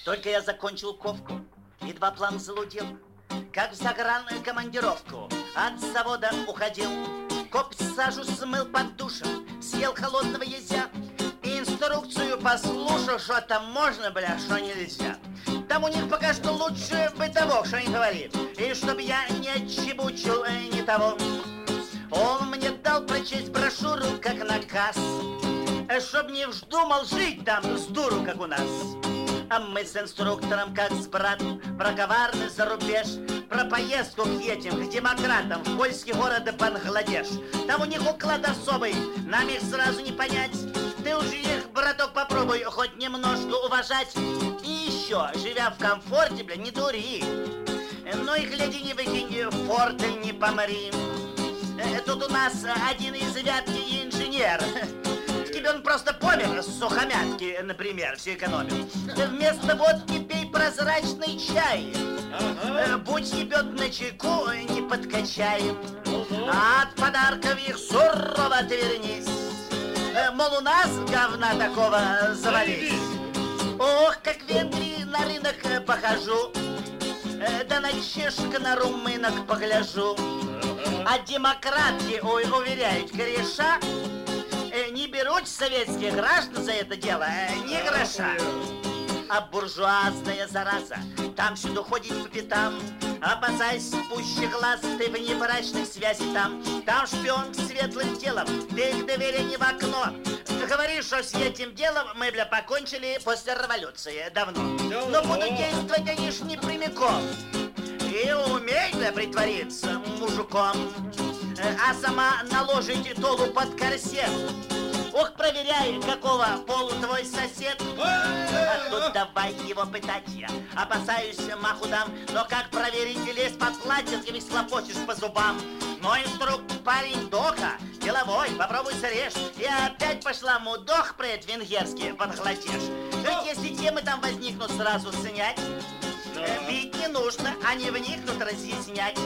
Только я закончил ковку, едва план залудил, как в загранкомандировку от завода уходил. Копоть сажу смыл под душем, съел холодного езя, инструкцию послушал, что там можно, бля, что нельзя. Там у них пока что лучше бытовок, что не говори. И чтоб я не отчебучил ни того, он мне дал прочесть брошюру как наказ, чтоб не вздумал жить там с дуру, как у нас. А мы с инструктором, как с братом, про коварный зарубеж, про поездку к этим, к демократам, в польский город Бангладеш. Там у них уклад особый, нам их сразу не понять. Ты уже их, браток, попробуй хоть немножко уважать. И еще, живя в комфорте, бля, не дури. Ну и гляди, не выкинь фортель, не помри. Тут у нас один из Вятки инженер. Тебе он просто помер с сухомятки, например, все экономил. Вместо водки пей прозрачный чай. Будь ебет на чайку, не подкачаем. А от подарков их сурово отвернись. Мол, у нас говна такого завались. Ох, как в Венгрии на рынок похожу, да на чешек, на румынок погляжу. А демократки, ой, уверяют, кореша, не берут советских граждан за это дело ни гроша. А буржуазная зараза там сюда ходит по пятам, опасаясь пуще глаз, ты в небрачных связей там. Там шпион к светлым делам, ты их доверия не в окно. Говоришь, что с этим делом мы, бля, покончили после революции давно. Но буду действовать, они ж не прямиком. И умей, бля, притвориться мужиком, а сама наложить толу под корсет. Ох, проверяй, какого пола твой сосед. А тут давай его пытать я, опасаюсь, маху дам. Но как проверить, лезть под платье, ты ведь хлопочешь по зубам. Но инструктор парень дока, деловой, попробуй срежь. И опять пошла мудох пред венгерский Бангладеш. Ведь если темы там возникнут, сразу оценять. Бить не нужно, они вникнут разъяснять.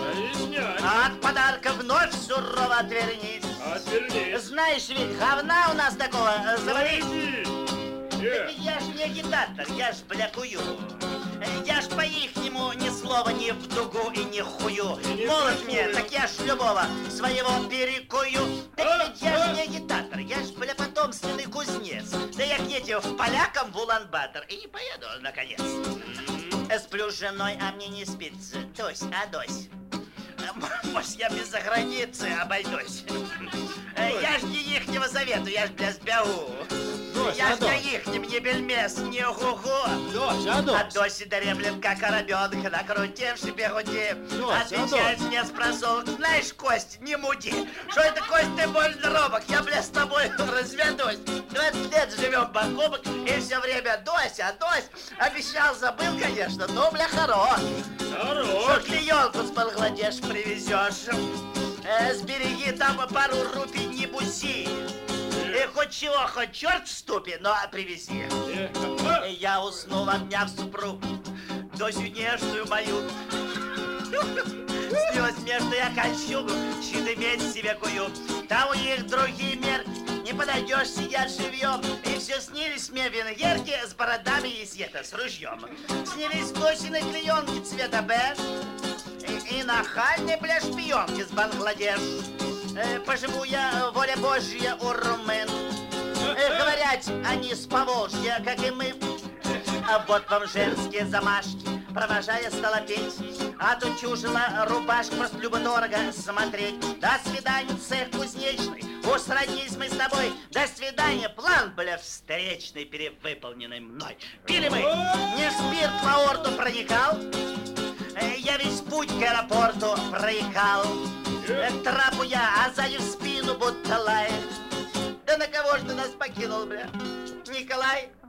А от подарка вновь сурово отвернись. Знаешь, ведь говна у нас такого завались. Так я ж не агитатор, я ж, бля, кую. Я ж по-ихнему ни слова ни в дугу и ни хую. Молод мне, так я ж любого своего перекую. Так ведь я ж не агитатор, я ж, бля, потомственный кузнец. Да я к этим в полякам в Улан-Батор и не поеду, наконец. Сплю с женой, а мне не спится. Тось, адось. Может, я без заграницы обойдусь. Я ж не ихнего завету, я ж, бля, сбягу. Я ж не ихним, не бельмес, не гу-гу. А Доси дремлет, как оробенок, накрутивший бегуди. Отвечает мне с просолок: знаешь, Кость, не муди. Что это, Кость, ты больно робок, я, бля, с тобой разведусь. 20 лет живем бок о бок, и все время Дося, Дось. Обещал, забыл, конечно, но, бля, хорош. Что клеенку с Бангладеш привезешь, сбереги там пару рупий, не буси. И хоть чего, хоть черт в ступе, но привези. Я уснул, обняв супругу, Досю нежную мою. Снилось мне, что я кольчугу, щиты медь себе кую. Там у них другие мерки, не подойдешь, сидят живьем. И все снились мне венгерки с бородами и света, с ружьем. Снились Досиной клеенки цвета беж и нахальные, бля, шпионки с Бангладеш. Поживу я, воля Божья, у румын. Говорят они с Поволжья, как и мы. А вот вам женские замашки, провожая стала петь. А тут чужила рубашка, просто любо-дорого смотреть. До свидания, цех кузнечный, уж сроднись мы с тобой. До свидания, план, бля, встречный, перевыполненный мной. Пили мы, не спирт в аорту проникал, я весь путь к аэропорту проехал. Трапу я, а сзади в спину будто лает. Да на кого ж ты нас покинул, бля? Николай?